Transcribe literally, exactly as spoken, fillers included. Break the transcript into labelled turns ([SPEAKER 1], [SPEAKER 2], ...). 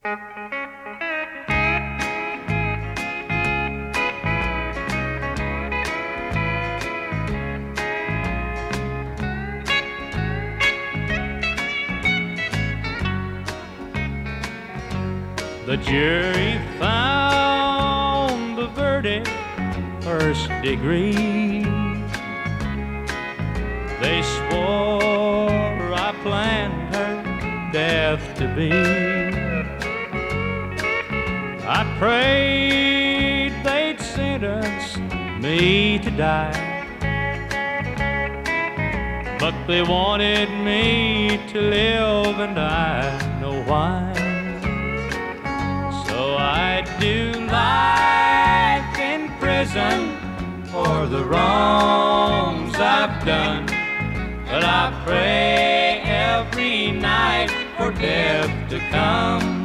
[SPEAKER 1] The jury found the verdict first degree. They swore I planned her death to be. I prayed they'd sentence me to die, but they wanted me to live, and I know why. So I'd do life in prison for the wrongs I've done, but I pray every night for death to come.